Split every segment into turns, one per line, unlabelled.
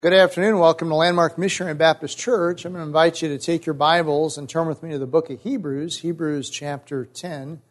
Good afternoon. Welcome to Landmark Missionary Baptist Church. I'm going to invite you to take your Bibles and turn with me to the book of Hebrews, Hebrews chapter 10,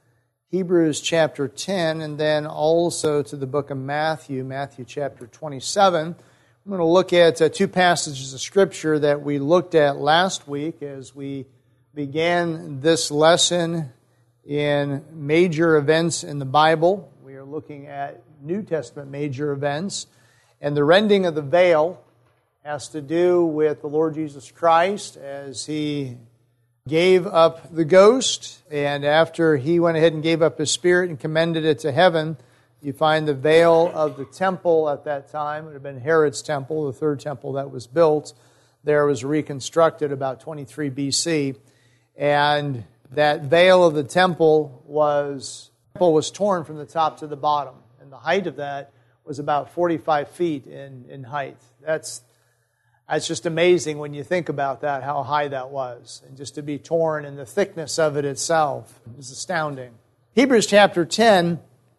and then also to the book of Matthew, Matthew chapter 27. I'm going to look at two passages of Scripture that we looked at last week as we began this lesson in major events in the Bible. We are looking at New Testament major events, and the rending of the veil has to do with the Lord Jesus Christ as He gave up the ghost, and after He went ahead and gave up His Spirit and commended it to heaven, you find the veil of the temple at that time. It would have been Herod's temple, the third temple that was built. There was reconstructed about 23 BC, and that veil of the temple was torn from the top to the bottom, and the height of that was about 45 feet in height. That's just amazing when you think about that, how high that was. And just to be torn and the thickness of it itself is astounding. Hebrews chapter 10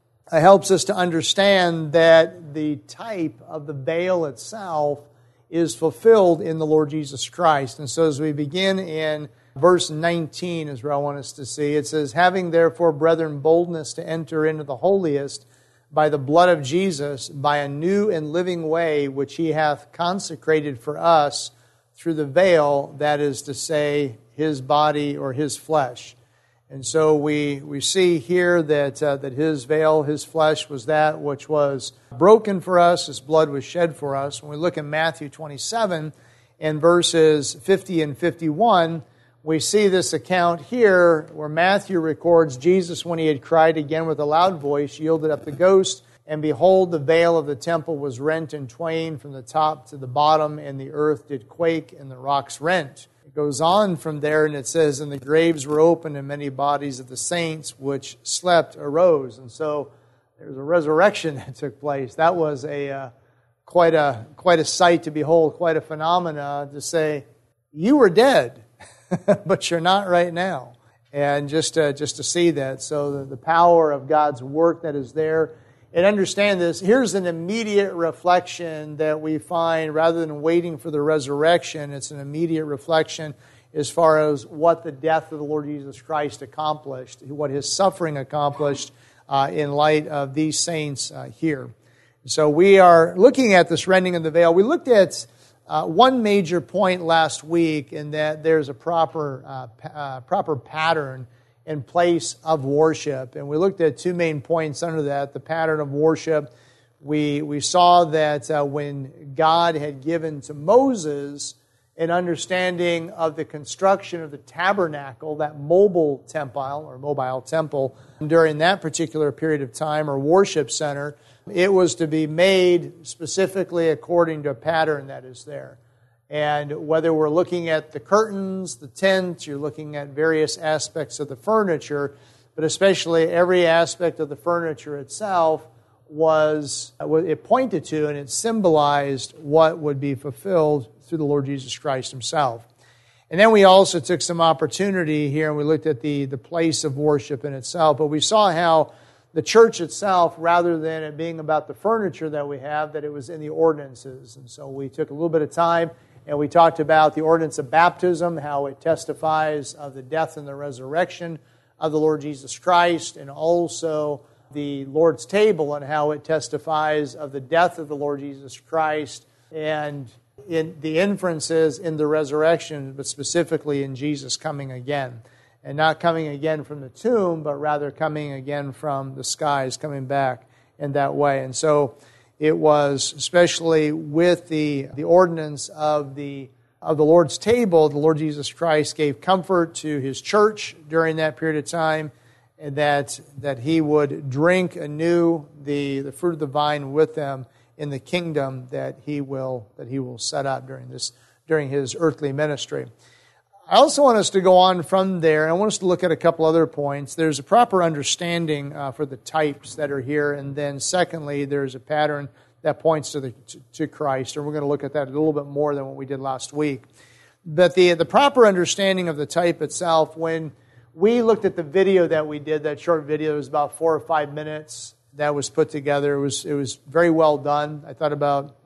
helps us to understand that the type of the veil itself is fulfilled in the Lord Jesus Christ. And so as we begin in verse 19 is where I want us to see. It says, "Having therefore, brethren, boldness to enter into the holiest by the blood of Jesus, by a new and living way, which He hath consecrated for us through the veil, that is to say, His body or His flesh." And so we see here that His veil, His flesh, was that which was broken for us. His blood was shed for us. When we look at Matthew 27 and verses 50 and 51, we see this account here where Matthew records Jesus, when He had cried again with a loud voice, yielded up the ghost, and behold, the veil of the temple was rent in twain from the top to the bottom, and the earth did quake, and the rocks rent. It goes on from there, and it says, "And the graves were opened, and many bodies of the saints which slept arose." And so there was a resurrection that took place. That was quite a sight to behold, quite a phenomena to say, you were dead. But you're not right now. And just to see that. So the power of God's work that is there. And understand this, here's an immediate reflection that we find rather than waiting for the resurrection. It's an immediate reflection as far as what the death of the Lord Jesus Christ accomplished, what His suffering accomplished in light of these saints here. So we are looking at this rending of the veil. We looked at one major point last week in that there's a proper pattern and place of worship. And we looked at two main points under that. The pattern of worship, we saw that when God had given to Moses an understanding of the construction of the tabernacle, that mobile temple, during that particular period of time, or worship center, it was to be made specifically according to a pattern that is there. And whether we're looking at the curtains, the tent, you're looking at various aspects of the furniture, but especially every aspect of the furniture itself it pointed to and it symbolized what would be fulfilled through the Lord Jesus Christ Himself. And then we also took some opportunity here and we looked at the place of worship in itself, but we saw how the church itself, rather than it being about the furniture that we have, that it was in the ordinances. And so we took a little bit of time and we talked about the ordinance of baptism, how it testifies of the death and the resurrection of the Lord Jesus Christ, and also the Lord's table and how it testifies of the death of the Lord Jesus Christ and in the inferences in the resurrection, but specifically in Jesus coming again. And not coming again from the tomb, but rather coming again from the skies, coming back in that way. And so it was, especially with the ordinance of the Lord's table, the Lord Jesus Christ gave comfort to His church during that period of time, and that He would drink anew the fruit of the vine with them in the kingdom that He will set up during His earthly ministry. I also want us to go on from there, and I want us to look at a couple other points. There's a proper understanding for the types that are here, and then secondly, there's a pattern that points to Christ, and we're going to look at that a little bit more than what we did last week. But the proper understanding of the type itself, when we looked at the video that we did, that short video, it was about 4 or 5 minutes that was put together. It was very well done. I thought about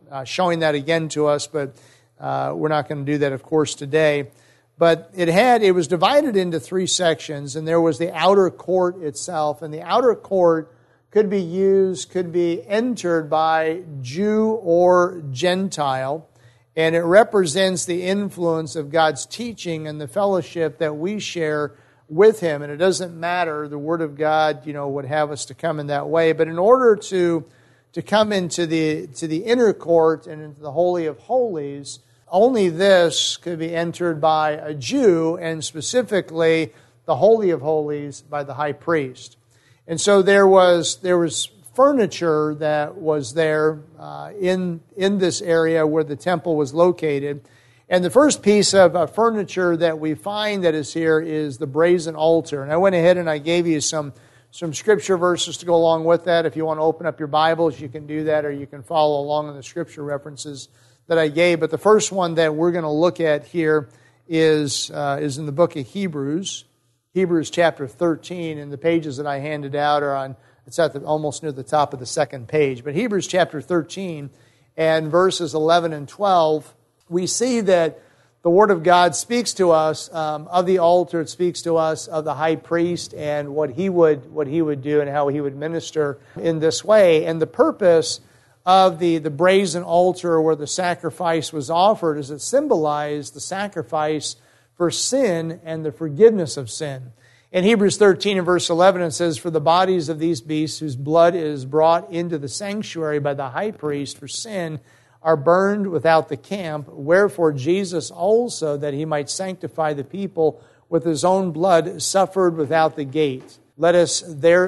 showing that again to us, but we're not going to do that, of course, today. But it was divided into 3 sections, and there was the outer court itself, and the outer court could be entered by Jew or Gentile, and it represents the influence of God's teaching and the fellowship that we share with Him. And it doesn't matter, the Word of God, would have us to come in that way. But in order to come into the inner court and into the Holy of Holies, only this could be entered by a Jew, and specifically the Holy of Holies by the high priest. And so there was furniture that was there in this area where the temple was located. And the first piece of furniture that we find that is here is the brazen altar. And I went ahead and I gave you some scripture verses to go along with that. If you want to open up your Bibles, you can do that, or you can follow along in the scripture references that I gave. But the first one that we're going to look at here is in the book of Hebrews chapter 13, and the pages that I handed out it's almost near the top of the second page. But Hebrews chapter 13 and verses 11 and 12, we see that the Word of God speaks to us of the altar. It speaks to us of the high priest and what he would do and how he would minister in this way. And the purpose of the brazen altar where the sacrifice was offered is it symbolized the sacrifice for sin and the forgiveness of sin. In Hebrews 13 and verse 11 it says, "For the bodies of these beasts whose blood is brought into the sanctuary by the high priest for sin are burned without the camp. Wherefore Jesus also, that He might sanctify the people with His own blood, suffered without the gate. Let us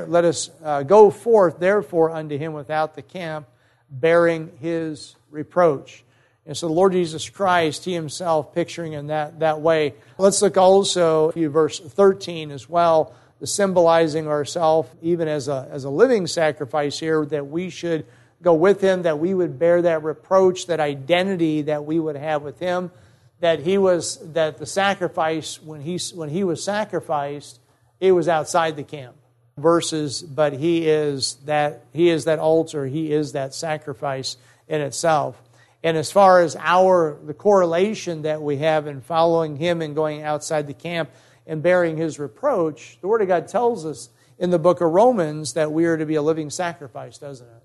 go forth therefore unto Him without the camp, bearing His reproach." And so the Lord Jesus Christ, He Himself picturing in that way. Let's look also at verse 13 as well, the symbolizing ourselves even as a living sacrifice here, that we should go with Him, that we would bear that reproach, that identity that we would have with Him, that the sacrifice, when he was sacrificed, it was outside the camp. But He is that altar, He is that sacrifice in itself. And as far as the correlation that we have in following Him and going outside the camp and bearing His reproach, the Word of God tells us in the book of Romans that we are to be a living sacrifice, doesn't it?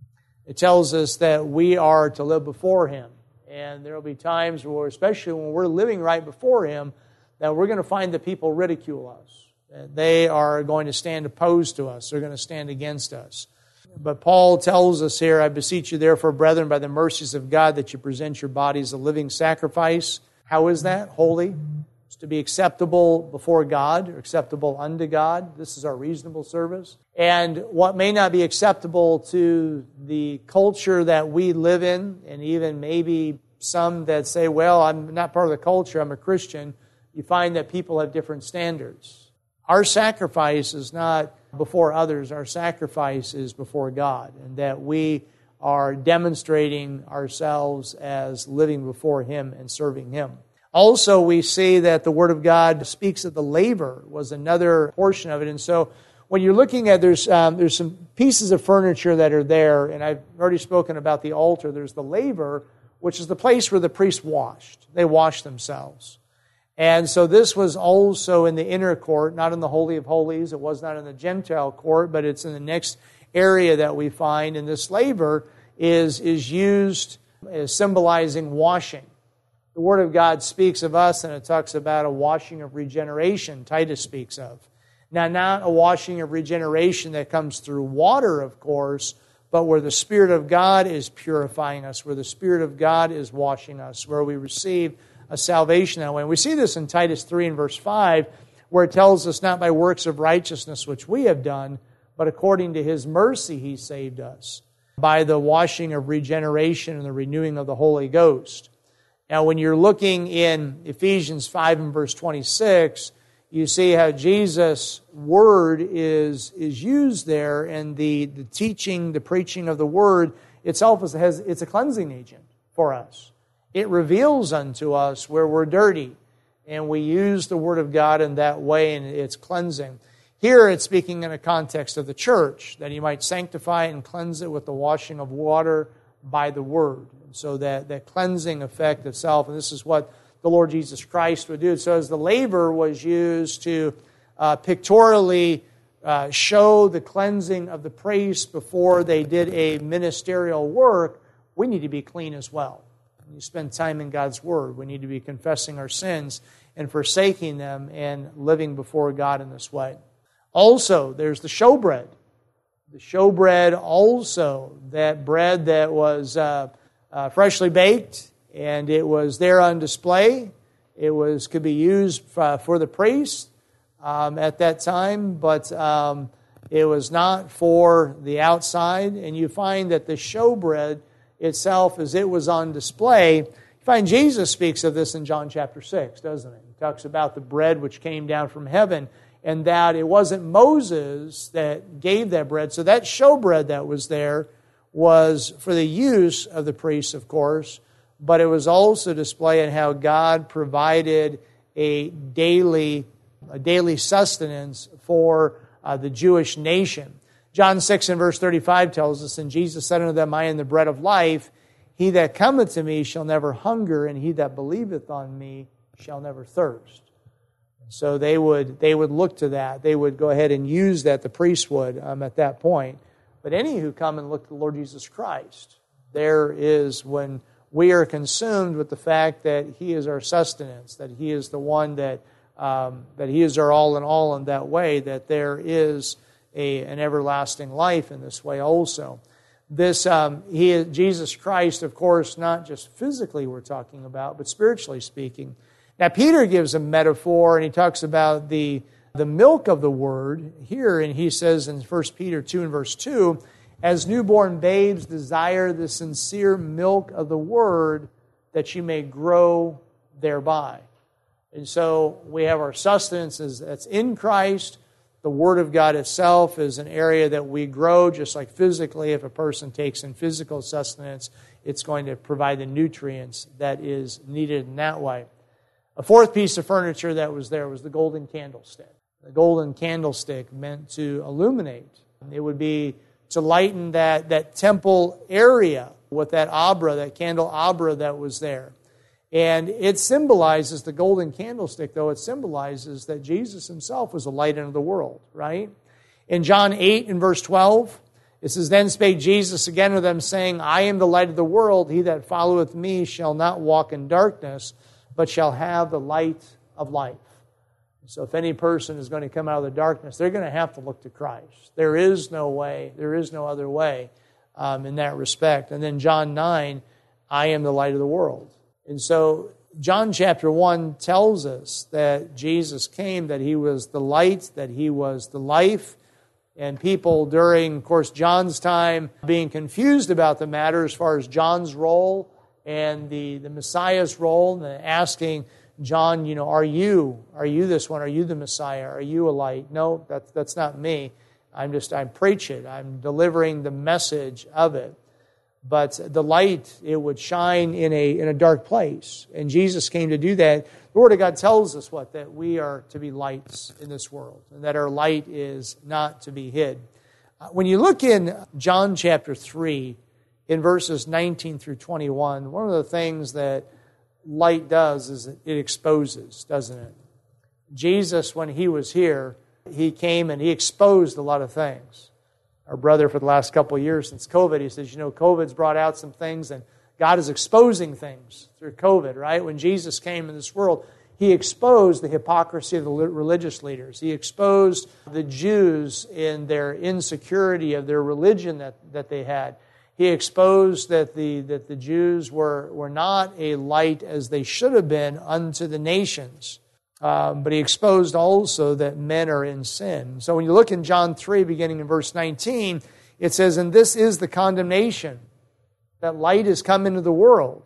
It tells us that we are to live before Him. And there will be times where, especially when we're living right before Him, that we're going to find that people ridicule us. They are going to stand opposed to us. They're going to stand against us. But Paul tells us here, "I beseech you therefore, brethren, by the mercies of God, that you present your bodies a living sacrifice." How is that? Holy. It's to be acceptable before God, or acceptable unto God. This is our reasonable service. And what may not be acceptable to the culture that we live in, and even maybe some that say, well, I'm not part of the culture, I'm a Christian, you find that people have different standards. Our sacrifice is not before others, our sacrifice is before God, and that we are demonstrating ourselves as living before Him and serving Him. Also, we see that the Word of God speaks of the laver was another portion of it. And so when you're looking at, there's some pieces of furniture that are there, and I've already spoken about the altar. There's the laver, which is the place where the priests washed. They washed themselves. And so this was also in the inner court, not in the Holy of Holies. It was not in the Gentile court, but it's in the next area that we find. And this laver is used as symbolizing washing. The Word of God speaks of us, and it talks about a washing of regeneration, Titus speaks of. Now, not a washing of regeneration that comes through water, of course, but where the Spirit of God is purifying us, where the Spirit of God is washing us, where we receive a salvation that way. And we see this in Titus 3 and verse 5, where it tells us, not by works of righteousness which we have done, but according to His mercy He saved us, by the washing of regeneration and the renewing of the Holy Ghost. Now, when you're looking in Ephesians 5 and verse 26, you see how Jesus' Word is used there, and the teaching, the preaching of the Word itself it's a cleansing agent for us. It reveals unto us where we're dirty, and we use the Word of God in that way, and it's cleansing. Here it's speaking in a context of the church, that He might sanctify and cleanse it with the washing of water by the Word. So that cleansing effect itself, and this is what the Lord Jesus Christ would do. So as the laver was used to pictorially show the cleansing of the priests before they did a ministerial work, we need to be clean as well. When you spend time in God's Word, we need to be confessing our sins and forsaking them and living before God in this way. Also, there's the showbread. The showbread also, that bread that was freshly baked, and it was there on display. It could be used for the priest at that time, but it was not for the outside. And you find that the showbread itself, as it was on display, you find Jesus speaks of this in John chapter 6, doesn't it? He talks about the bread which came down from heaven, and that it wasn't Moses that gave that bread. So that showbread that was there was for the use of the priests, of course, but it was also displaying how God provided a daily sustenance for the Jewish nation. John 6 and verse 35 tells us, and Jesus said unto them, I am the bread of life. He that cometh to me shall never hunger, and he that believeth on me shall never thirst. So they would look to that. They would go ahead and use that, the priest would, at that point. But any who come and look to the Lord Jesus Christ, there is when we are consumed with the fact that He is our sustenance, that He is the one that He is our all in all in that way, that there is an everlasting life in this way also. Jesus Christ, of course, not just physically we're talking about, but spiritually speaking. Now, Peter gives a metaphor, and he talks about the milk of the Word here, and he says in 1 Peter 2 and verse 2, as newborn babes desire the sincere milk of the Word, that you may grow thereby. And so we have our sustenance that's in Christ. The Word of God itself is an area that we grow, just like physically. If a person takes in physical sustenance, it's going to provide the nutrients that is needed in that way. A fourth piece of furniture that was there was the golden candlestick. The golden candlestick meant to illuminate. It would be to lighten that temple area with that candelabra that was there. And it symbolizes, the golden candlestick, though, it symbolizes that Jesus Himself was the light unto the world, right? In John 8 and verse 12, it says, Then spake Jesus again to them, saying, I am the light of the world. He that followeth me shall not walk in darkness, but shall have the light of life. So if any person is going to come out of the darkness, they're going to have to look to Christ. There is no way, there is no other way in that respect. And then John 9, I am the light of the world. And so John chapter 1 tells us that Jesus came, that He was the light, that He was the life. And people during, of course, John's time being confused about the matter as far as John's role and the Messiah's role, and asking John, are you this one? Are you the Messiah? Are you a light? No, that's not me. I'm preaching. I'm delivering the message of it. But the light, it would shine in a dark place. And Jesus came to do that. The Word of God tells us that we are to be lights in this world, and that our light is not to be hid. When you look in John chapter 3, in verses 19 through 21, one of the things that light does is it exposes, doesn't it? Jesus, when He was here, He came and He exposed a lot of things. Our brother, for the last couple of years since COVID, he says, COVID's brought out some things, and God is exposing things through COVID, right? When Jesus came in this world, He exposed the hypocrisy of the religious leaders. He exposed the Jews in their insecurity of their religion that they had. He exposed that the Jews were not a light as they should have been unto the nations. But He exposed also that men are in sin. So when you look in John 3, beginning in verse 19, it says, And this is the condemnation, that light is come into the world,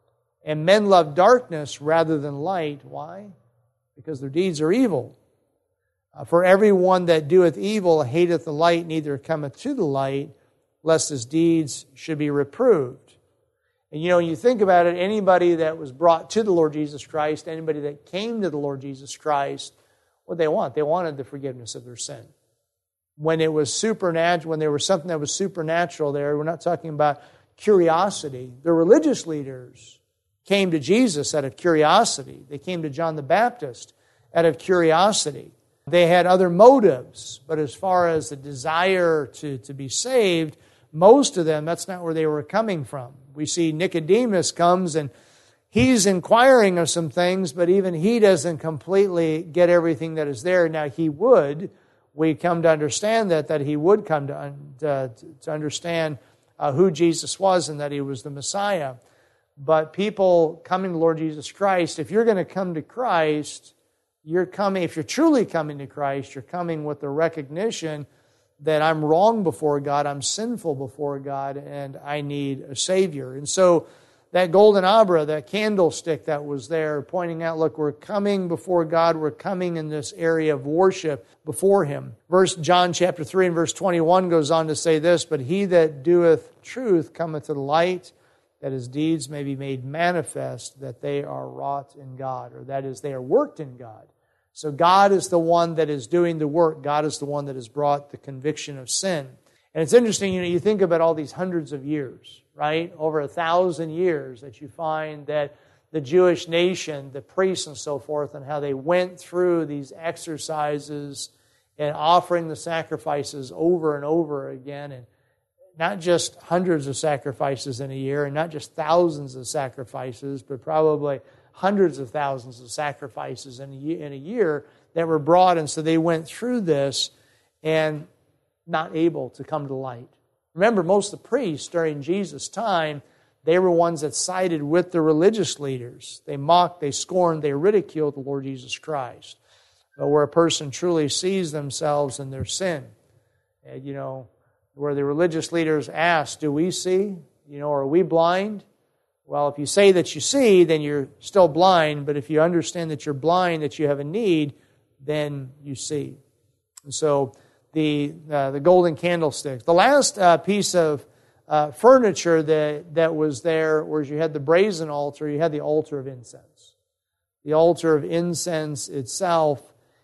and men love darkness rather than light. Why? Because their deeds are evil. For everyone that doeth evil hateth the light, neither cometh to the light, lest his deeds should be reproved. And you think about it, anybody that was brought to the Lord Jesus Christ, anybody that came to the Lord Jesus Christ, what they want? They wanted the forgiveness of their sin. When it was supernatural, when there was something that was supernatural there, we're not talking about curiosity. The religious leaders came to Jesus out of curiosity. They came to John the Baptist out of curiosity. They had other motives, but as far as the desire to be saved, most of them, that's not where they were coming from. We see Nicodemus comes and he's inquiring of some things, but even he doesn't completely get everything that is there. Now he would. We come to understand that he would come to understand who Jesus was and that He was the Messiah. But people coming to Lord Jesus Christ, if you're going to come to Christ, you're coming, if you're truly coming to Christ, you're coming with the recognition that I'm wrong before God, I'm sinful before God, and I need a Savior. And so that golden abra, that candlestick that was there, pointing out, look, we're coming before God, we're coming in this area of worship before Him. John chapter 3 and verse 21 goes on to say this, but he that doeth truth cometh to the light, that his deeds may be made manifest, that they are wrought in God, or that is, they are worked in God. So God is the one that is doing the work. God is the one that has brought the conviction of sin. And it's interesting, you think about all these hundreds of years, right? Over 1,000 years that you find that the Jewish nation, the priests and so forth, and how they went through these exercises and offering the sacrifices over and over again, and not just hundreds of sacrifices in a year, and not just thousands of sacrifices, but probably hundreds of thousands of sacrifices in a year that were brought. And so they went through this and not able to come to the light. Remember, most of the priests during Jesus' time, they were ones that sided with the religious leaders. They mocked, they scorned, they ridiculed the Lord Jesus Christ. But where a person truly sees themselves in their sin, and, where the religious leaders asked, do we see? Are we blind? Well, if you say that you see, then you're still blind. But if you understand that you're blind, that you have a need, then you see. And so the golden candlestick. The last piece of furniture that was there was you had the brazen altar, you had the altar of incense. The altar of incense itself.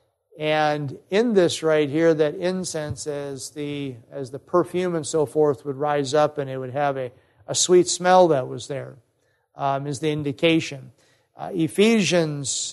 And in this right here, that incense as the perfume and so forth would rise up and it would have a sweet smell that was there. Is the indication. Ephesians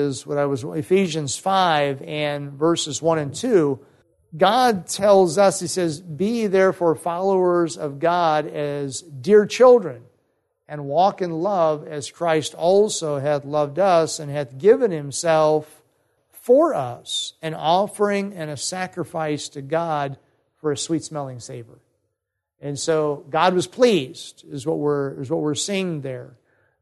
5 and verses 1 and 2, God tells us, He says, be ye therefore followers of God as dear children, and walk in love as Christ also hath loved us, and hath given Himself for us, an offering and a sacrifice to God for a sweet-smelling savor. And so God was pleased, is what we're seeing there.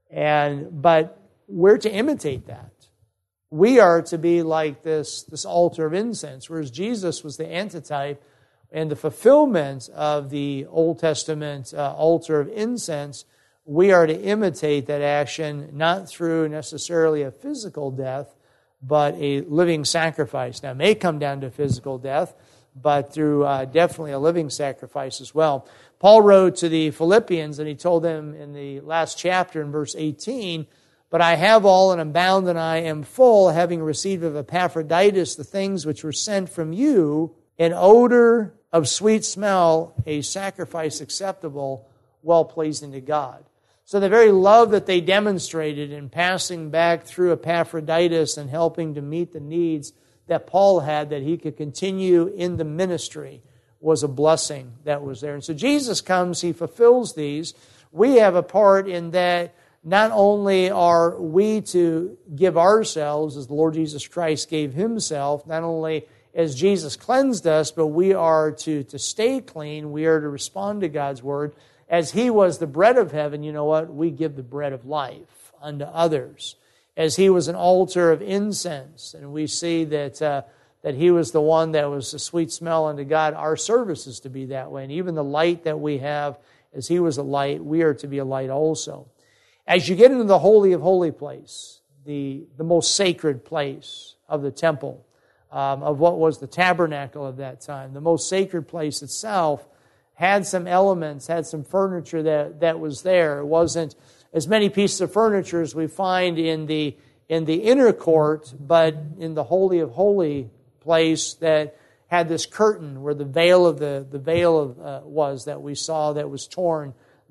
But we're to imitate that. We are to be like this altar of incense, whereas Jesus was the antitype and the fulfillment of the Old Testament altar of incense. We are to imitate that action, not through necessarily a physical death, but a living sacrifice. Now, it may come down to physical death, but through definitely a living sacrifice as well. Paul wrote to the Philippians, and he told them in the last chapter in verse 18, but I have all and am bound and I am full, having received of Epaphroditus the things which were sent from you, an odor of sweet smell, a sacrifice acceptable, well-pleasing to God. So the very love that they demonstrated in passing back through Epaphroditus and helping to meet the needs that Paul had, that he could continue in the ministry, was a blessing that was there. And so Jesus comes, He fulfills these. We have a part in that. Not only are we to give ourselves as the Lord Jesus Christ gave Himself, not only as Jesus cleansed us, but we are to stay clean. We are to respond to God's Word. As He was the bread of heaven, you know what? We give the bread of life unto others. As He was an altar of incense, and we see that He was the one that was a sweet smell unto God, our service is to be that way. And even the light that we have, as He was a light, we are to be a light also. As you get into the Holy of Holy place, the most sacred place of the temple, of what was the tabernacle of that time, the most sacred place itself had some elements, had some furniture that was there. It wasn't as many pieces of furniture as we find in the inner court, but in the Holy of Holy place that had this curtain where the veil was that we saw that was torn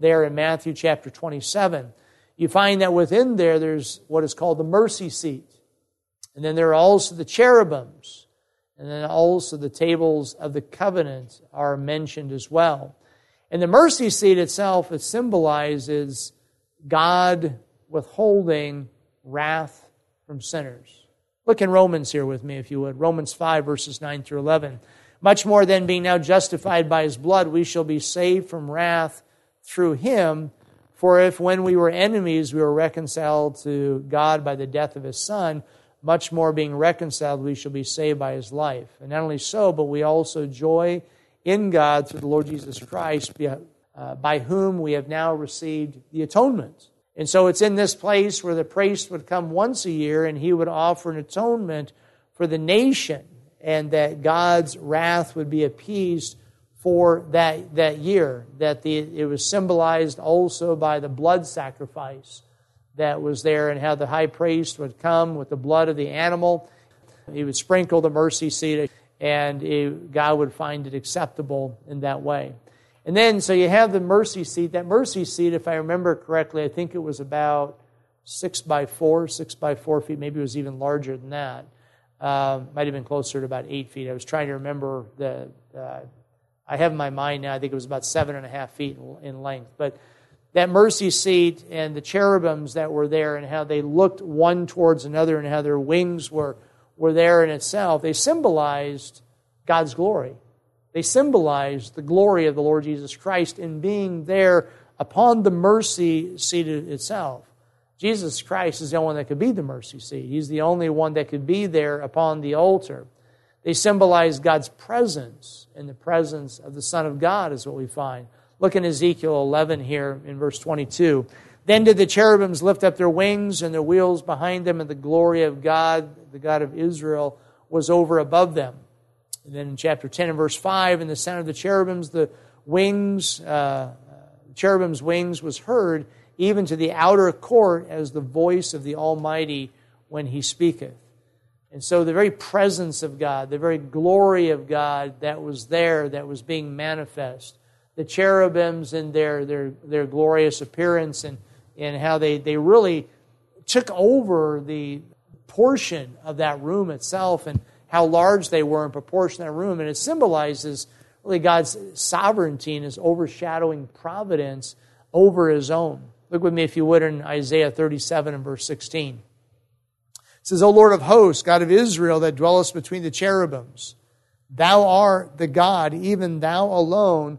there in Matthew chapter 27, you find that within there's what is called the mercy seat. And then there are also the cherubims. And then also the tables of the covenant are mentioned as well. And the mercy seat itself, it symbolizes God withholding wrath from sinners. Look in Romans here with me, if you would. Romans 5, verses 9 through 11. Much more than being now justified by His blood, we shall be saved from wrath through Him. For if when we were enemies, we were reconciled to God by the death of His Son, much more being reconciled, we shall be saved by His life. And not only so, but we also joy in God through the Lord Jesus Christ, by whom we have now received the atonement. And so it's in this place where the priest would come once a year and he would offer an atonement for the nation, and that God's wrath would be appeased for that year. That it was symbolized also by the blood sacrifice that was there, and how the high priest would come with the blood of the animal. He would sprinkle the mercy seat, and God would find it acceptable in that way. And then, so you have the mercy seat. That mercy seat, if I remember correctly, I think it was about 6 by 4 feet. Maybe it was even larger than that. Might have been closer to about 8 feet. I was trying to remember I have in my mind now, I think it was about 7.5 feet in length. But that mercy seat and the cherubims that were there, and how they looked one towards another, and how their wings were there in itself, they symbolized God's glory. They symbolized the glory of the Lord Jesus Christ in being there upon the mercy seat itself. Jesus Christ is the only one that could be the mercy seat. He's the only one that could be there upon the altar. They symbolize God's presence, and the presence of the Son of God is what we find. Look in Ezekiel 11 here in verse 22. Then did the cherubims lift up their wings and their wheels behind them, and the glory of God, the God of Israel, was over above them. And then in chapter 10 and verse 5, in the sound of the cherubims, cherubim's wings was heard, even to the outer court, as the voice of the Almighty when He speaketh. And so the very presence of God, the very glory of God that was there, that was being manifest, the cherubims and their glorious appearance, and how they really took over the portion of that room itself, and how large they were in proportion to that room. And it symbolizes really God's sovereignty and His overshadowing providence over His own. Look with me, if you would, in Isaiah 37 and verse 16. It says, O Lord of hosts, God of Israel, that dwellest between the cherubims, Thou art the God, even Thou alone,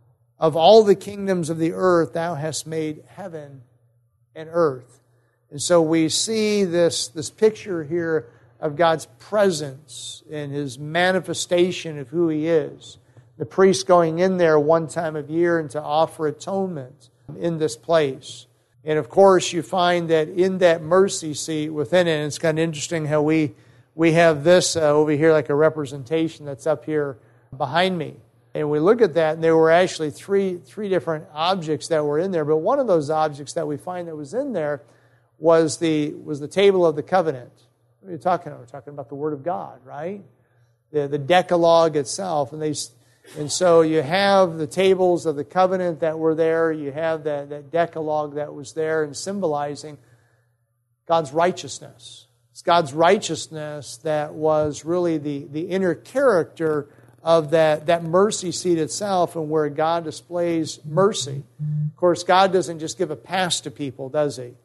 of all the kingdoms of the earth, Thou hast made heaven and earth. And so we see this picture here of God's presence and His manifestation of who He is. The priest going in there one time of year and to offer atonement in this place. And of course, you find that in that mercy seat within it, and it's kind of interesting how we have this over here like a representation that's up here behind me. And we look at that, and there were actually three different objects that were in there. But one of those objects that we find that was in there was the table of the covenant. What are you talking about? We're talking about the Word of God, right? The Decalogue itself. And so you have the tables of the covenant that were there. You have that Decalogue that was there, and symbolizing God's righteousness. It's God's righteousness that was really the inner character of that mercy seat itself, and where God displays mercy. Of course, God doesn't just give a pass to people, does He?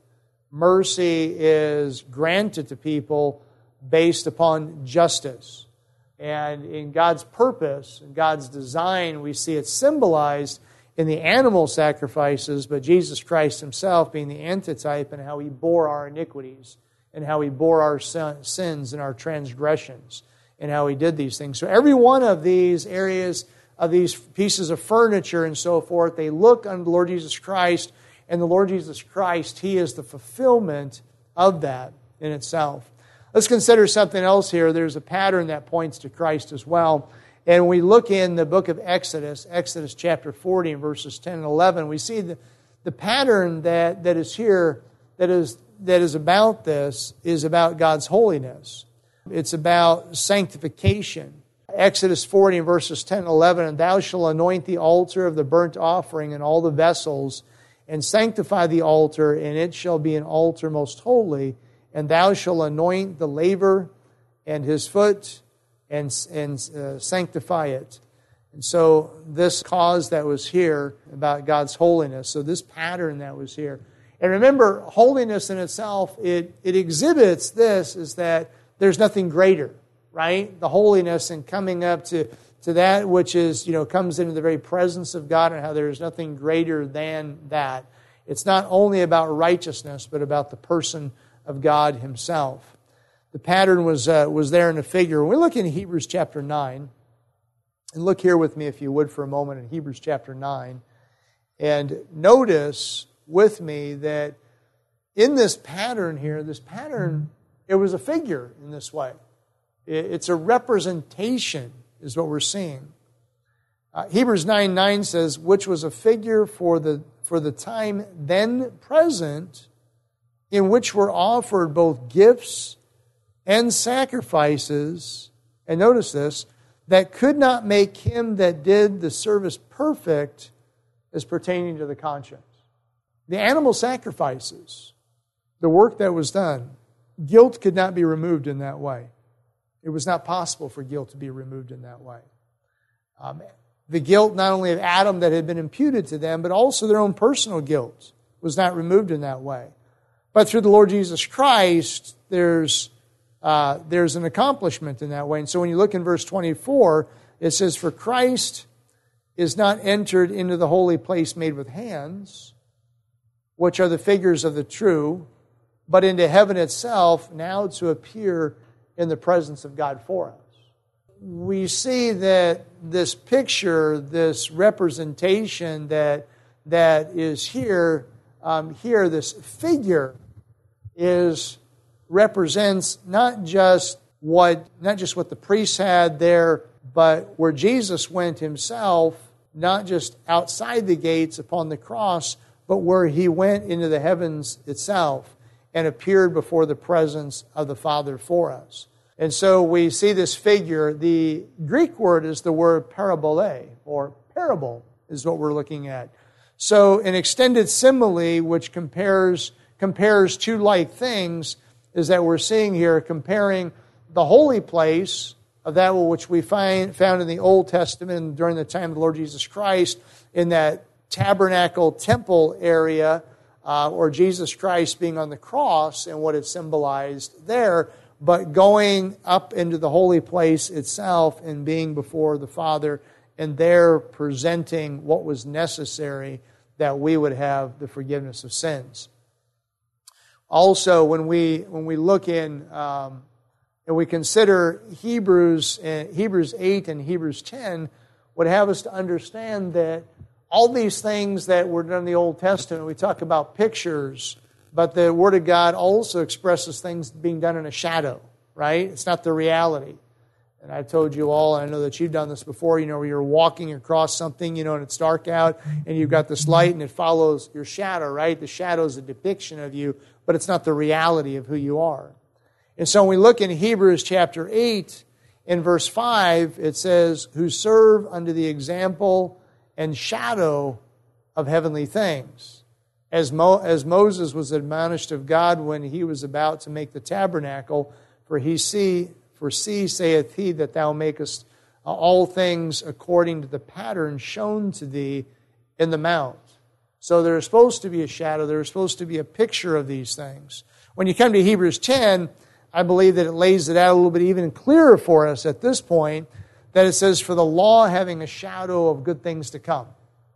Mercy is granted to people based upon justice. And in God's purpose, in God's design, we see it symbolized in the animal sacrifices, but Jesus Christ Himself being the antitype, and how He bore our iniquities, and how He bore our sins and our transgressions, and how He did these things. So every one of these areas, of these pieces of furniture and so forth, they look unto the Lord Jesus Christ, and the Lord Jesus Christ, He is the fulfillment of that in itself. Let's consider something else here. There's a pattern that points to Christ as well. And we look in the book of Exodus chapter 40 and verses 10 and 11, we see the pattern that is here, that is about this, is about God's holiness. It's about sanctification. Exodus 40 verses 10 and 11, and thou shalt anoint the altar of the burnt offering and all the vessels, and sanctify the altar, and it shall be an altar most holy. And thou shalt anoint the laver and his foot, and sanctify it. And so this cause that was here about God's holiness, so this pattern that was here. And remember, holiness in itself, it exhibits this, is that there's nothing greater, right? The holiness and coming up to that which is, comes into the very presence of God, and how there is nothing greater than that. It's not only about righteousness, but about the person of God Himself. The pattern was there in a figure. When we look in Hebrews chapter 9, and look here with me if you would for a moment in Hebrews chapter 9, and notice with me that in this pattern here, it was a figure in this way. It's a representation is what we're seeing. Hebrews 9:9 says, which was a figure for the time then present, in which were offered both gifts and sacrifices, and notice this, that could not make him that did the service perfect as pertaining to the conscience. The animal sacrifices, the work that was done, guilt could not be removed in that way. It was not possible for guilt to be removed in that way. The guilt not only of Adam that had been imputed to them, but also their own personal guilt was not removed in that way. But through the Lord Jesus Christ, there's an accomplishment in that way. And so when you look in verse 24, it says, for Christ is not entered into the holy place made with hands, which are the figures of the true, but into heaven itself, now to appear in the presence of God for us. We see that this picture, this representation that is here, this figure represents not just what the priests had there, but where Jesus went Himself, not just outside the gates upon the cross, but where He went into the heavens itself and appeared before the presence of the Father for us. And so we see this figure. The Greek word is the word parabole, or parable is what we're looking at. So an extended simile which compares two like things is that we're seeing here, comparing the holy place of that which we found in the Old Testament during the time of the Lord Jesus Christ in that tabernacle temple area, or Jesus Christ being on the cross and what it symbolized there, but going up into the holy place itself and being before the Father, and there presenting what was necessary that we would have the forgiveness of sins. Also, when we look in and we consider Hebrews 8 and Hebrews 10, would have us to understand that all these things that were done in the Old Testament, we talk about pictures, but the Word of God also expresses things being done in a shadow, right? It's not the reality. And I've told you all, and I know that you've done this before, where you're walking across something, and it's dark out, and you've got this light, and it follows your shadow, right? The shadow is a depiction of you, but it's not the reality of who you are. And so when we look in Hebrews chapter 8, in verse 5, it says, who serve under the example and shadow of heavenly things. As Moses was admonished of God when he was about to make the tabernacle, for see, saith he, that thou makest all things according to the pattern shown to thee in the mount. So there is supposed to be a shadow, there is supposed to be a picture of these things. When you come to Hebrews 10, I believe that it lays it out a little bit even clearer for us at this point, that it says, for the law having a shadow of good things to come.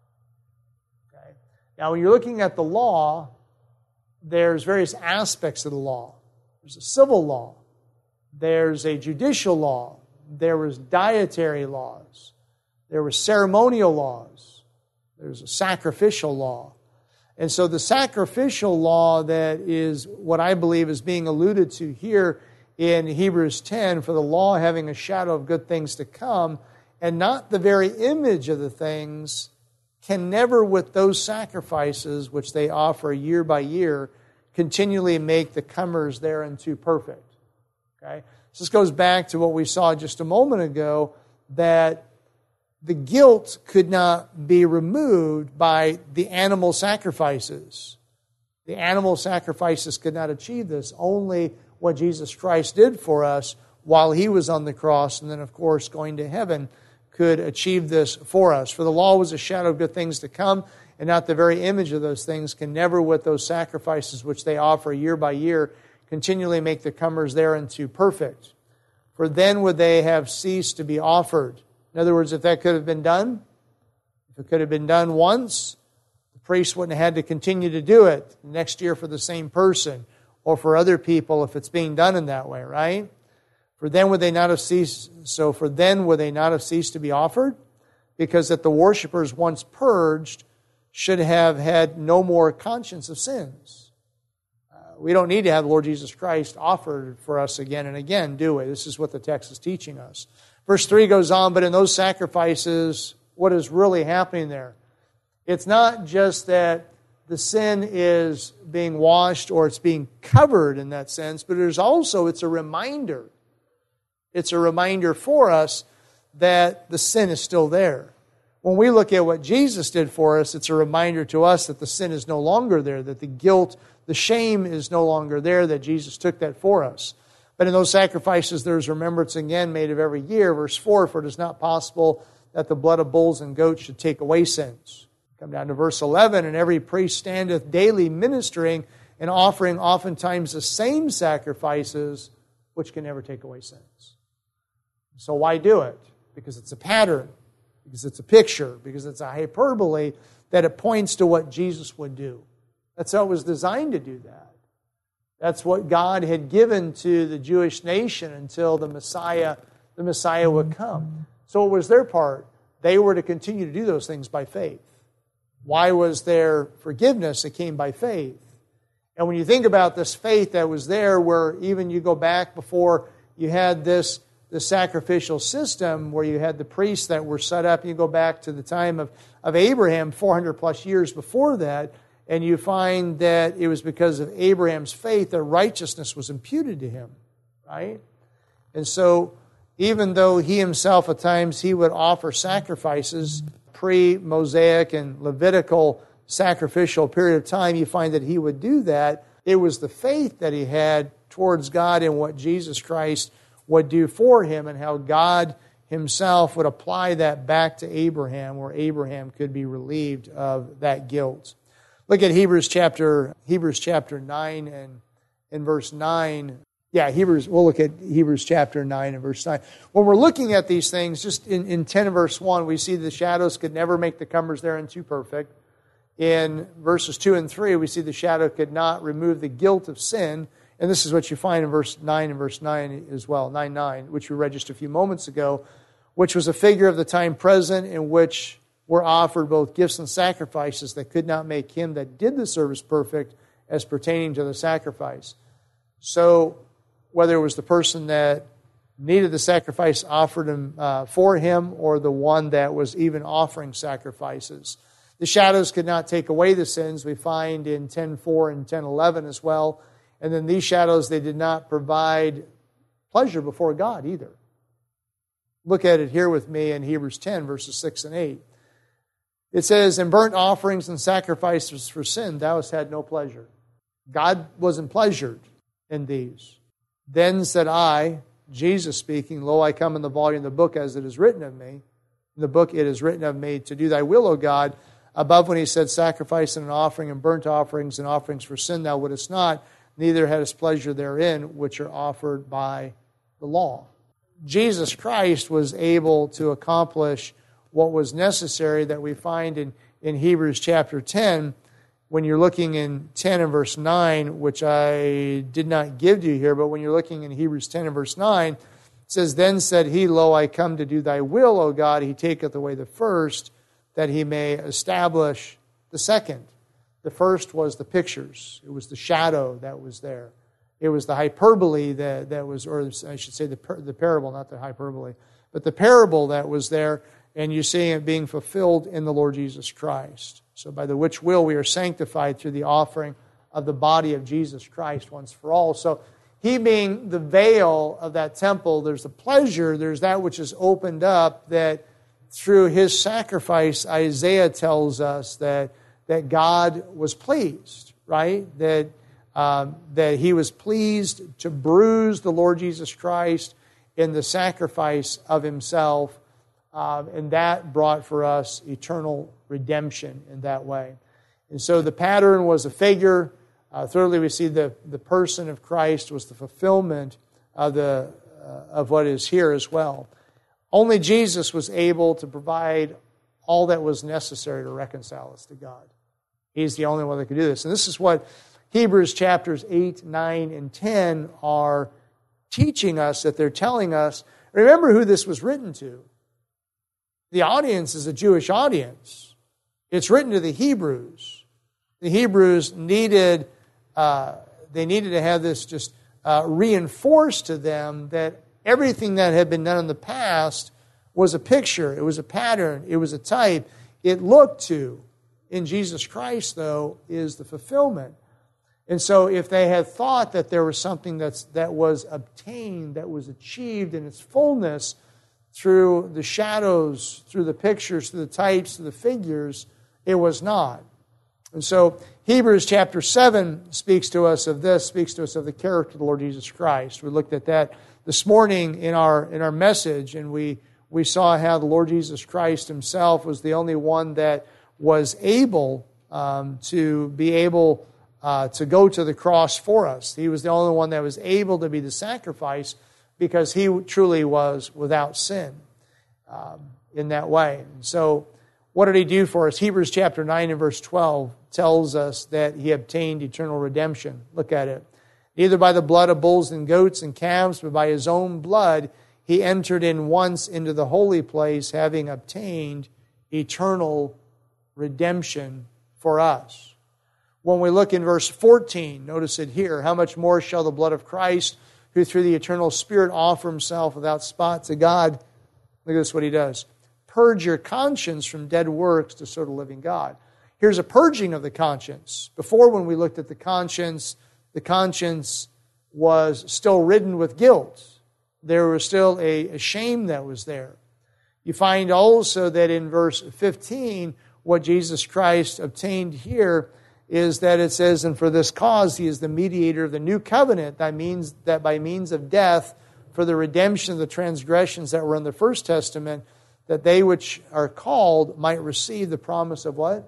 Now, when you're looking at the law, there's various aspects of the law. There's a civil law. There's a judicial law. There was dietary laws. There were ceremonial laws. There's a sacrificial law. And so the sacrificial law that is what I believe is being alluded to here in Hebrews 10, for the law having a shadow of good things to come, and not the very image of the things, can never, with those sacrifices which they offer year by year, continually make the comers thereunto perfect. Okay? So this goes back to what we saw just a moment ago, that the guilt could not be removed by the animal sacrifices. The animal sacrifices could not achieve this. Only what Jesus Christ did for us while He was on the cross, and then, of course, going to heaven, could achieve this for us. For the law was a shadow of good things to come, and not the very image of those things, can never, with those sacrifices which they offer year by year, continually make the comers thereunto perfect. For then would they have ceased to be offered. In other words, if that could have been done, if it could have been done once, the priest wouldn't have had to continue to do it next year for the same person or for other people if it's being done in that way, right? For then would they not have ceased, to be offered? Because that the worshipers once purged should have had no more conscience of sins. We don't need to have the Lord Jesus Christ offered for us again and again, do we? This is what the text is teaching us. Verse 3 goes on, but in those sacrifices, what is really happening there? It's not just that the sin is being washed or it's being covered in that sense, but it's a reminder. It's a reminder for us that the sin is still there. When we look at what Jesus did for us, it's a reminder to us that the sin is no longer there, that the guilt, the shame is no longer there, that Jesus took that for us. But in those sacrifices, there's remembrance again made of every year. Verse 4, for it is not possible that the blood of bulls and goats should take away sins. Come down to verse 11, and every priest standeth daily ministering and offering oftentimes the same sacrifices which can never take away sins. So why do it? Because it's a pattern, because it's a picture, because it's a hyperbole that it points to what Jesus would do. That's how it was designed to do that. That's what God had given to the Jewish nation until the Messiah would come. So it was their part. They were to continue to do those things by faith. Why was there forgiveness? It came by faith. And when you think about this faith that was there, where even you go back before you had the sacrificial system, where you had the priests that were set up, you go back to the time of Abraham, 400 plus years before that, and you find that it was because of Abraham's faith that righteousness was imputed to him, right? And so, even though he himself at times he would offer sacrifices, pre-Mosaic and Levitical sacrificial period of time, you find that he would do that. It was the faith that he had towards God and what Jesus Christ would do for him, and how God Himself would apply that back to Abraham, where Abraham could be relieved of that guilt. Look at Hebrews chapter 9 and in verse 9. We'll look at Hebrews chapter 9 and verse 9. When we're looking at these things, just in 10 and verse 1, we see the shadows could never make the comers thereunto perfect. In verses 2 and 3, we see the shadow could not remove the guilt of sin. And this is what you find in verse 9 and verse 9 as well, 9:9, which we read just a few moments ago, which was a figure of the time present in which were offered both gifts and sacrifices that could not make him that did the service perfect as pertaining to the sacrifice. So, whether it was the person that needed the sacrifice offered for him, or the one that was even offering sacrifices. The shadows could not take away the sins, we find in 10:4 and 10:11 as well. And then these shadows, they did not provide pleasure before God either. Look at it here with me in Hebrews 10, verses 6 and 8. It says, "In burnt offerings and sacrifices for sin, thou hast had no pleasure." God wasn't pleasured in these. "Then said I," Jesus speaking, "Lo, I come in the volume of the book as it is written of me. In the book it is written of me to do thy will, O God." Above when he said, "Sacrifice and an offering and burnt offerings and offerings for sin thou wouldest not, neither hadst pleasure therein, which are offered by the law." Jesus Christ was able to accomplish what was necessary that we find in Hebrews chapter 10. When you're looking in 10 and verse 9, which I did not give to you here, but when you're looking in Hebrews 10 and verse 9, it says, "Then said he, Lo, I come to do thy will, O God. He taketh away the first, that he may establish the second." The first was the pictures. It was the shadow that was there. It was the hyperbole that was, or I should say the parable, not the hyperbole, but the parable that was there, and you see it being fulfilled in the Lord Jesus Christ. So by the which will we are sanctified through the offering of the body of Jesus Christ once for all. So He being the veil of that temple, there's the pleasure, there's that which is opened up, that through his sacrifice, Isaiah tells us that God was pleased, right? That he was pleased to bruise the Lord Jesus Christ in the sacrifice of himself, and that brought for us eternal redemption in that way. And so the pattern was a figure. Thirdly, we see the person of Christ was the fulfillment of what is here as well. Only Jesus was able to provide all that was necessary to reconcile us to God. He's the only one that could do this. And this is what Hebrews chapters 8, 9, and 10 are teaching us, that they're telling us. Remember who this was written to. The audience is a Jewish audience. It's written to the Hebrews. The Hebrews needed to have this just reinforced to them, that everything that had been done in the past was a picture, it was a pattern, it was a type. It looked to, in Jesus Christ, though, is the fulfillment. And so if they had thought that there was something that was obtained, that was achieved in its fullness through the shadows, through the pictures, through the types, through the figures, it was not. And so Hebrews chapter 7 speaks to us of this, speaks to us of the character of the Lord Jesus Christ. We looked at that this morning in our message, and we saw how the Lord Jesus Christ himself was the only one that was able to go to the cross for us. He was the only one that was able to be the sacrifice, because he truly was without sin in that way. And so what did he do for us? Hebrews chapter 9 and verse 12 tells us that he obtained eternal redemption. Look at it. Neither by the blood of bulls and goats and calves, but by his own blood he entered in once into the holy place, having obtained eternal redemption for us. When we look in verse 14, notice it here, how much more shall the blood of Christ, who through the eternal Spirit offer himself without spot to God, look at this, what he does, purge your conscience from dead works to serve the living God. Here's a purging of the conscience. Before, when we looked at the conscience was still ridden with guilt. There was still a shame that was there. You find also that in verse 15, what Jesus Christ obtained here is that it says, and for this cause he is the mediator of the new covenant, that by means of death, for the redemption of the transgressions that were in the first testament, that they which are called might receive the promise of what?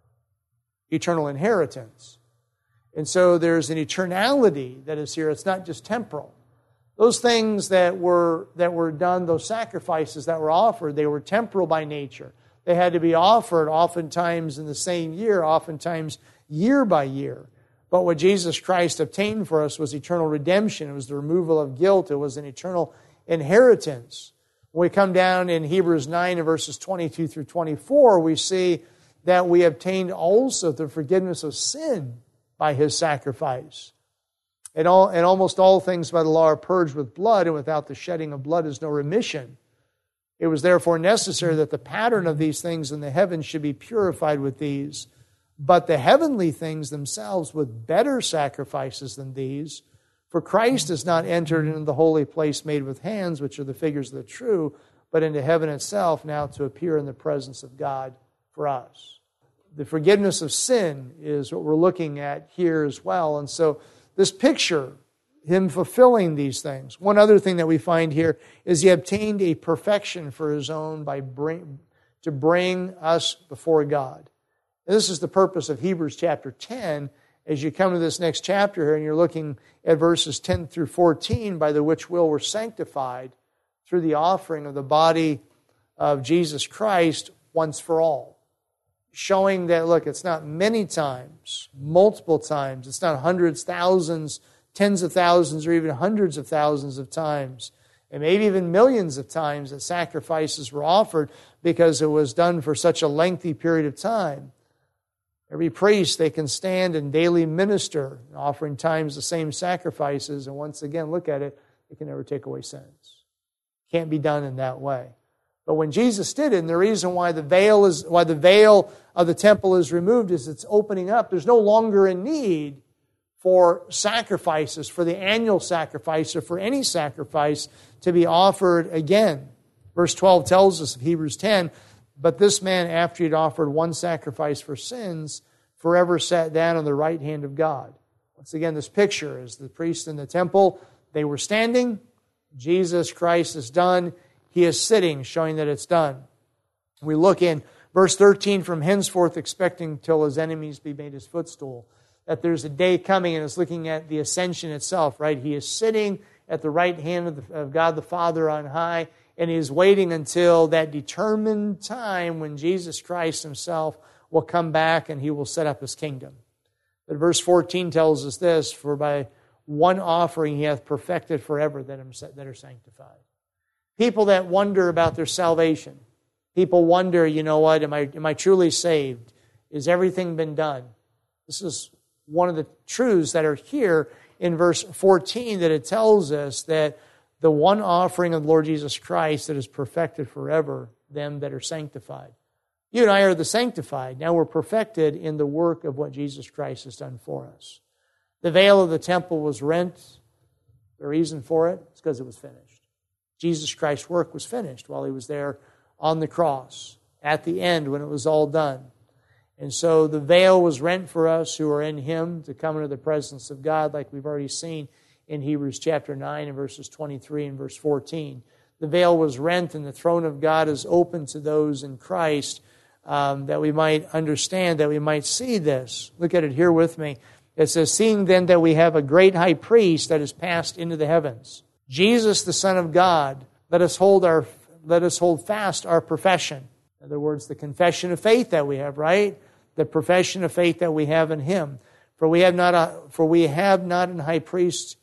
Eternal inheritance. And so there's an eternality that is here. It's not just temporal. Those things that were done, those sacrifices that were offered, they were temporal by nature. They had to be offered oftentimes in the same year, oftentimes year by year. But what Jesus Christ obtained for us was eternal redemption. It was the removal of guilt. It was an eternal inheritance. When we come down in Hebrews 9 and verses 22 through 24, we see that we obtained also the forgiveness of sin by his sacrifice. And almost all things by the law are purged with blood, and without the shedding of blood is no remission. It was therefore necessary that the pattern of these things in the heavens should be purified with these, but the heavenly things themselves with better sacrifices than these. For Christ has not entered into the holy place made with hands, which are the figures of the true, but into heaven itself, now to appear in the presence of God for us. The forgiveness of sin is what we're looking at here as well. And so this picture, him fulfilling these things. One other thing that we find here is he obtained a perfection for his own to bring us before God. And this is the purpose of Hebrews chapter 10. As you come to this next chapter here and you're looking at verses 10 through 14, by the which will we're sanctified through the offering of the body of Jesus Christ once for all. Showing that, look, it's not many times, multiple times. It's not hundreds, thousands, tens of thousands, or even hundreds of thousands of times, and maybe even millions of times that sacrifices were offered, because it was done for such a lengthy period of time. Every priest, they can stand and daily minister, offering times the same sacrifices, and once again, look at it, it can never take away sins. Can't be done in that way. But when Jesus did it, and the reason why the veil of the temple is removed is it's opening up. There's no longer a need for sacrifices, for the annual sacrifice, or for any sacrifice to be offered again. Verse 12 tells us of Hebrews 10, but this man, after he had offered one sacrifice for sins, forever sat down on the right hand of God. Once again, this picture is the priest in the temple. They were standing. Jesus Christ is done. He is sitting, showing that it's done. We look in verse 13, from henceforth expecting till his enemies be made his footstool. That there's a day coming, and it's looking at the ascension itself, right? He is sitting at the right hand of God the Father on high, and he is waiting until that determined time when Jesus Christ himself will come back and he will set up his kingdom. But verse 14 tells us this, for by one offering he hath perfected forever that are sanctified. People that wonder about their salvation. People wonder, you know what, am I truly saved? Is everything been done? This is one of the truths that are here in verse 14, that it tells us that the one offering of the Lord Jesus Christ that is perfected forever, them that are sanctified. You and I are the sanctified. Now we're perfected in the work of what Jesus Christ has done for us. The veil of the temple was rent. The reason for it is because it was finished. Jesus Christ's work was finished while he was there on the cross, at the end when it was all done. And so the veil was rent for us who are in him to come into the presence of God, like we've already seen in Hebrews chapter 9 and verses 23 and verse 14. The veil was rent and the throne of God is open to those in Christ, that we might understand, that we might see this. Look at it here with me. It says, seeing then that we have a great high priest that is passed into the heavens, Jesus the Son of God, let us hold fast our profession. In other words, the confession of faith that we have, right? The profession of faith that we have in him. For we have not an high priest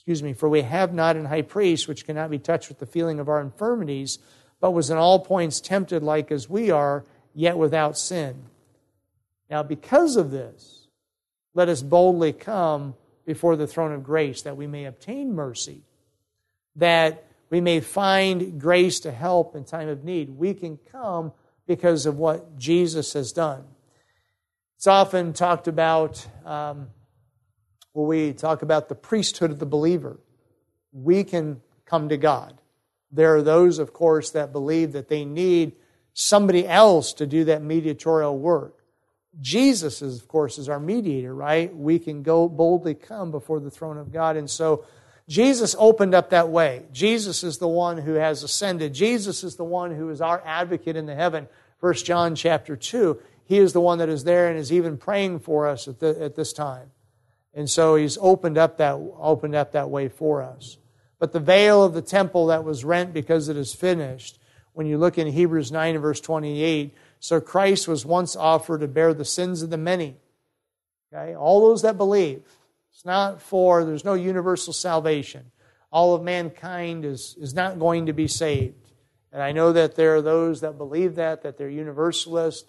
which cannot be touched with the feeling of our infirmities, but was in all points tempted like as we are, yet without sin. Now because of this, let us boldly come before the throne of grace, that we may obtain mercy, that we may find grace to help in time of need. We can come because of what Jesus has done. It's often talked about, when we talk about the priesthood of the believer, we can come to God. There are those, of course, that believe that they need somebody else to do that mediatorial work. Jesus, of course, is our mediator, right? We can go boldly come before the throne of God. And so Jesus opened up that way. Jesus is the one who has ascended. Jesus is the one who is our advocate in the heaven. 1 John chapter 2. He is the one that is there and is even praying for us at this time. And so he's opened up that way for us. But the veil of the temple that was rent because it is finished, when you look in Hebrews 9 and verse 28, so Christ was once offered to bear the sins of the many. Okay? All those that believe. There's no universal salvation. All of mankind is not going to be saved. And I know that there are those that believe that they're universalists,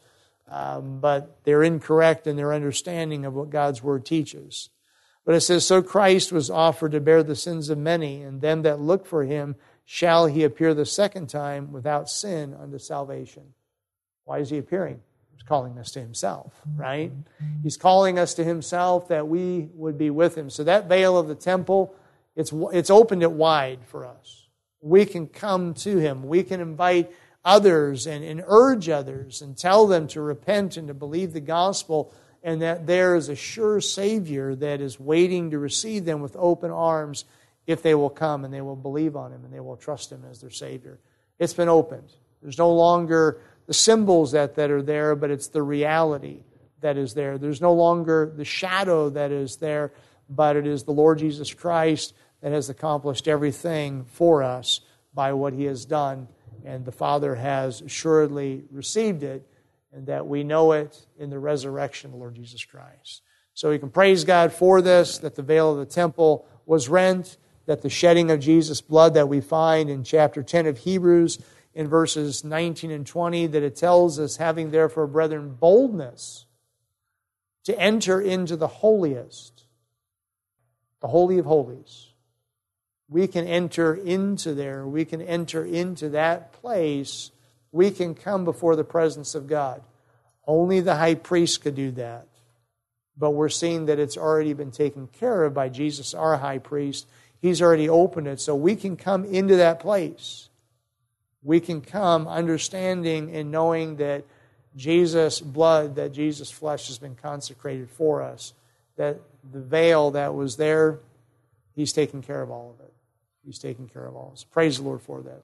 but they're incorrect in their understanding of what God's Word teaches. But it says, so Christ was offered to bear the sins of many, and them that look for him shall he appear the second time without sin unto salvation. Why is he appearing? He's calling us to himself, right? He's calling us to himself that we would be with him. So that veil of the temple, it's opened it wide for us. We can come to him. We can invite others and urge others and tell them to repent and to believe the gospel, and that there is a sure Savior that is waiting to receive them with open arms if they will come and they will believe on him and they will trust him as their Savior. It's been opened. There's no longer the symbols that are there, but it's the reality that is there. There's no longer the shadow that is there, but it is the Lord Jesus Christ that has accomplished everything for us by what he has done, and the Father has assuredly received it, and that we know it in the resurrection of the Lord Jesus Christ. So we can praise God for this, that the veil of the temple was rent, that the shedding of Jesus' blood that we find in chapter 10 of Hebrews in verses 19 and 20, that it tells us, having therefore, brethren, boldness to enter into the holiest, the Holy of Holies. We can enter into there. We can enter into that place. We can come before the presence of God. Only the high priest could do that. But we're seeing that it's already been taken care of by Jesus, our high priest. He's already opened it, so we can come into that place. We can come understanding and knowing that Jesus' blood, that Jesus' flesh has been consecrated for us, that the veil that was there, He's taken care of all of it. He's taken care of all of it. Praise the Lord for that.